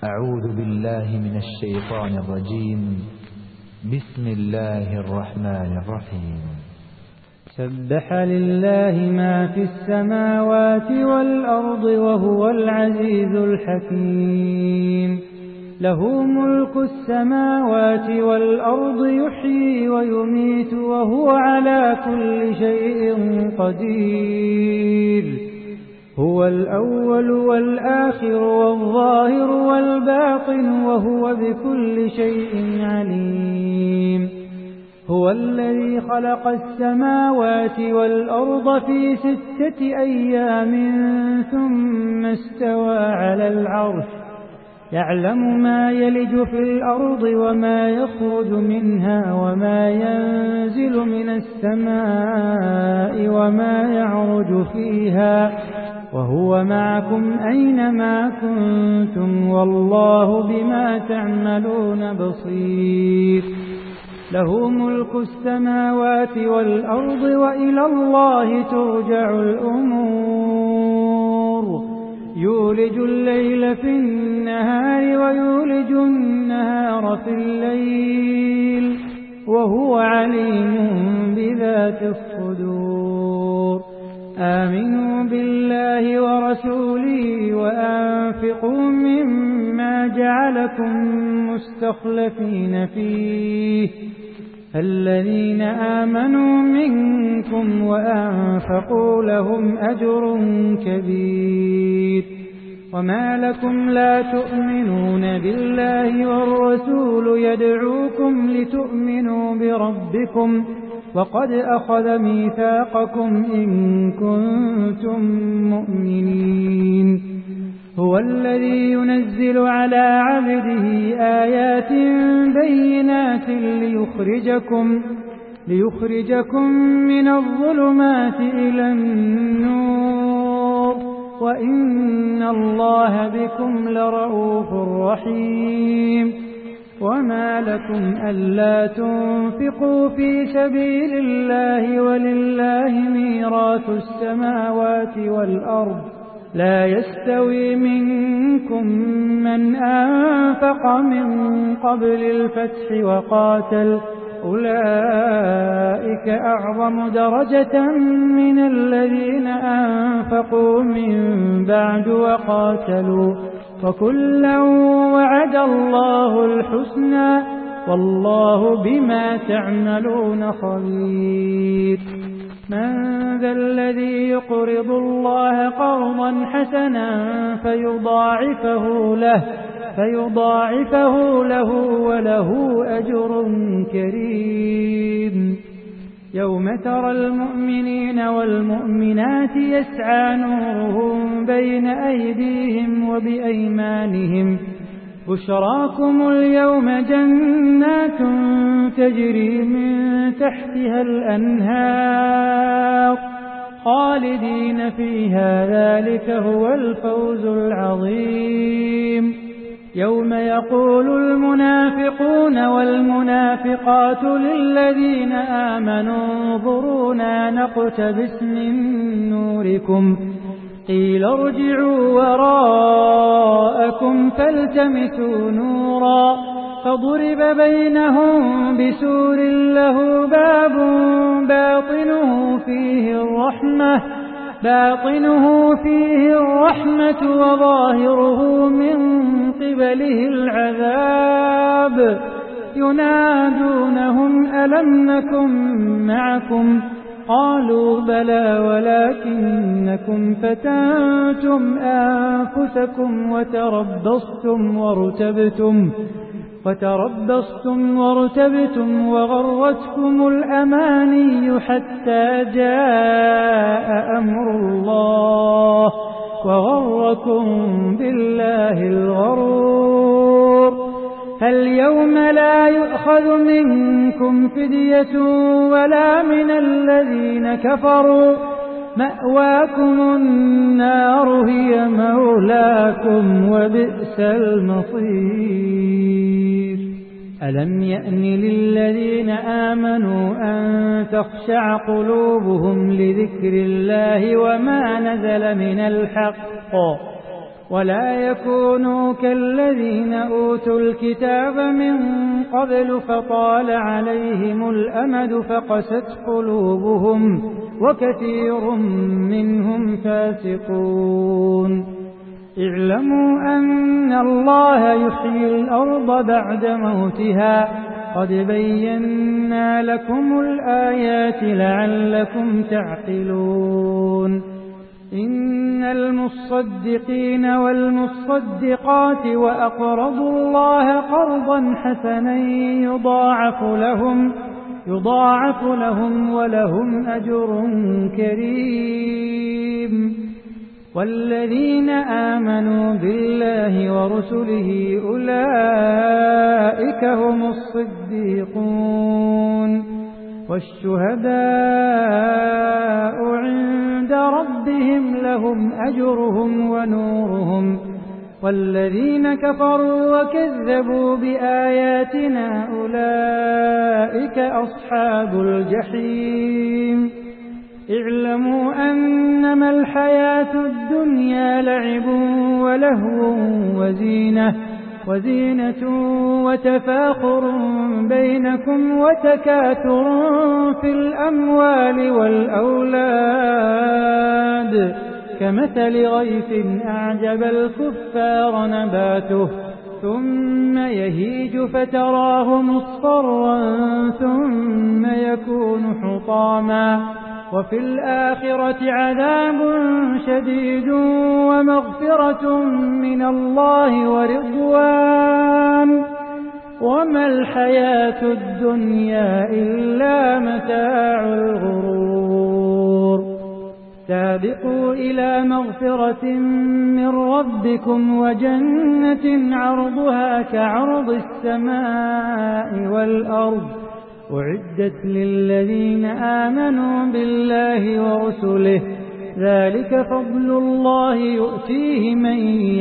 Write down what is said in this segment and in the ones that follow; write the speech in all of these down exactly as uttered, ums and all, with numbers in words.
أعوذ بالله من الشيطان الرجيم. بسم الله الرحمن الرحيم. سبح لله ما في السماوات والأرض وهو العزيز الحكيم. له ملك السماوات والأرض يحيي ويميت وهو على كل شيء قدير. هو الأول والآخر والظاهر والباطن وهو بكل شيء عليم. هو الذي خلق السماوات والأرض في ستة أيام ثم استوى على العرش يعلم ما يلج في الأرض وما يخرج منها وما ينزل من السماء وما يعرج فيها وهو معكم أينما كنتم والله بما تعملون بصير. له ملك السماوات والأرض وإلى الله ترجع الأمور. يولج الليل في النهار ويولج النهار في الليل وهو عليم بذات الصدور. آمنوا بالله ورسوله وأنفقوا مما جعلكم مستخلفين فيه. الذين آمنوا منكم وأنفقوا لهم أجر كبير. وما لكم لا تؤمنون بالله والرسول يدعوكم لتؤمنوا بربكم وقد أخذ ميثاقكم إن كنتم مؤمنين. هو الذي ينزل على عبده آيات بينات ليخرجكم, ليخرجكم من الظلمات إلى النور وإن الله بكم لرؤوف رحيم. وما لكم ألا تنفقوا في سبيل الله ولله ميراث السماوات والأرض لا يستوي منكم من أنفق من قبل الفتح وقاتل أولئك أعظم درجة من الذين أنفقوا من بعد وقاتلوا وكلا وعد الله الحسنى والله بما تعملون خبير. من ذا الذي يقرض الله قرضا حسنا فيضاعفه له, فيضاعفه له وله أجر كريم. يوم ترى المؤمنين والمؤمنات يسعى نورهم بين أيديهم وبأيمانهم بشراكم اليوم جنات تجري من تحتها الأنهار خالدين فيها ذلك هو الفوز العظيم. يوم يقول المنافقون والمنافقات للذين آمنوا انظرونا نقتبس من نوركم قيل ارجعوا وراءكم فالتمسوا نورا فضرب بينهم بسور له باب باطنه فيه الرحمة باطنه فيه الرحمة وظاهره من قبله العذاب. ينادونهم ألم نكن معكم قالوا بلى ولكنكم فتنتم أنفسكم وتربصتم وارتبتم وتربصتم وارتبتم وغرتكم الأماني حتى جاء أمر الله وغركم بالله الغرور. فاليوم لا يؤخذ منكم فدية ولا من الذين كفروا مأواكم النار هي مولاكم وبئس المصير. ألم يأن للذين آمنوا أن تخشع قلوبهم لذكر الله وما نزل من الحق ولا يكونوا كالذين أوتوا الكتاب من قبل فطال عليهم الأمد فقست قلوبهم وكثير منهم فاسقون. اعلموا أن الله يحيي الأرض بعد موتها قد بينا لكم الآيات لعلكم تعقلون. إن المصدقين والمصدقات وأقرضوا الله قرضا حسنا يضاعف لهم يضاعف لهم ولهم أجر كريم. والذين آمنوا بالله ورسله أولئك هم الصديقون والشهداء عند ربهم لهم أجرهم ونورهم. والذين كفروا وكذبوا بآياتنا أولئك أصحاب الجحيم. اعلموا أنما الحياة الدنيا لعب ولهو وزينة وزينة وتفاخر بينكم وتكاثر في الأموال والأولاد كمثل غيث أعجب الكفار نباته ثم يهيج فتراه مصفرا ثم يكون حطاما وفي الآخرة عذاب شديد ومغفرة من الله ورضوان وما الحياة الدنيا إلا متاع الغرور. سابقوا إلى مغفرة من ربكم وجنة عرضها كعرض السماء والأرض أعدت للذين آمنوا بالله ورسله ذلك فضل الله يؤتيه من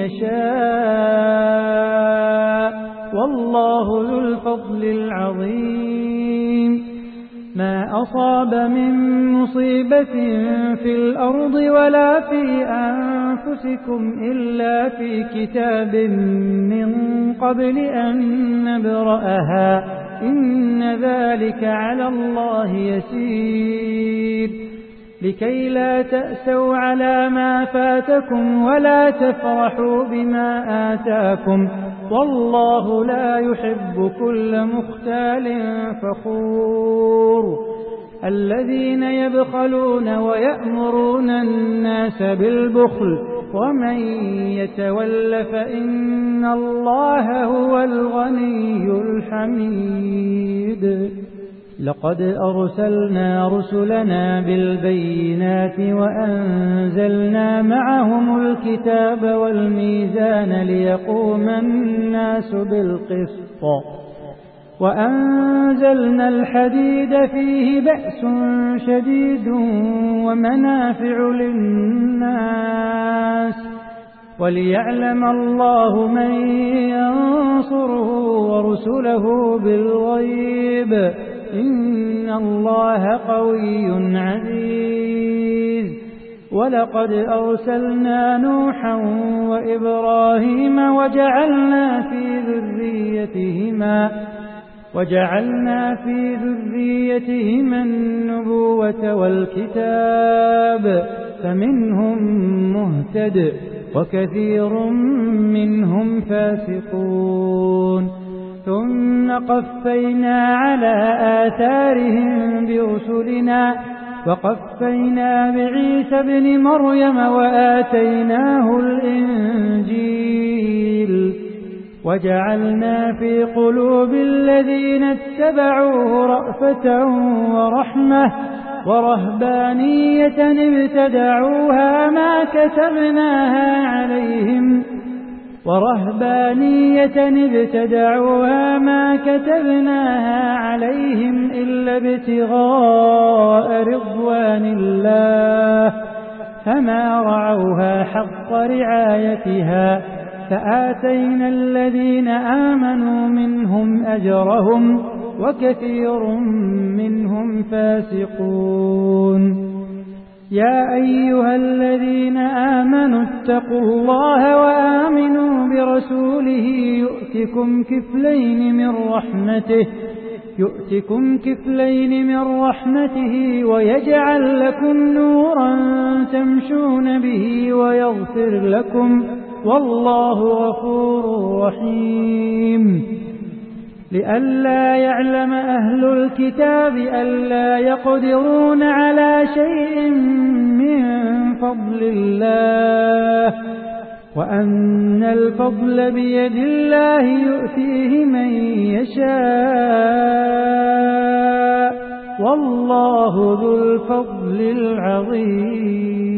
يشاء والله ذو الفضل العظيم. ما أصاب من مصيبة في الأرض ولا في أنفسكم إلا في كتاب من قبل أن نبرأها إن ذلك على الله يسير. لكي لا تأسوا على ما فاتكم ولا تفرحوا بما آتاكم والله لا يحب كل مختال فخور. الذين يبخلون ويأمرون الناس بالبخل ومن يتول فإن الله هو الغني الحميد. لقد أرسلنا رسلنا بالبينات وأنزلنا معهم الكتاب والميزان ليقوم الناس بالقسط وأنزلنا الحديد فيه بأس شديد ومنافع للناس وليعلم الله من ينصره ورسله بالغيب إن الله قوي عزيز. ولقد أرسلنا نوحا وإبراهيم وجعلنا في ذريتهما وجعلنا في ذريتهما النبوة والكتاب فمنهم مهتد وكثير منهم فاسقون. ثم قفينا على آثارهم برسلنا وقفينا بعيسى ابن مريم وآتيناه الإنجيل وجعلنا في قلوب الذين اتبعوه رأفة ورحمة ورهبانية ابتدعوها ما كتبناها عليهم ورهبانية ابتدعوها ما كتبناها عليهم إلا ابتغاء رضوان الله فما رعوها حق رعايتها فآتينا الذين آمنوا منهم أجرهم وكثير منهم فاسقون. يا أيها الذين آمنوا اتقوا الله وآمنوا برسوله يؤتكم كفلين من رحمته يؤتكم كفلين من رحمته ويجعل لكم نورا تمشون به ويغفر لكم والله غفور رحيم لئلا يعلم أهل الكتاب ألا يقدرون على شيء من فضل الله وأن الفضل بيد الله يؤتيه من يشاء والله ذو الفضل العظيم.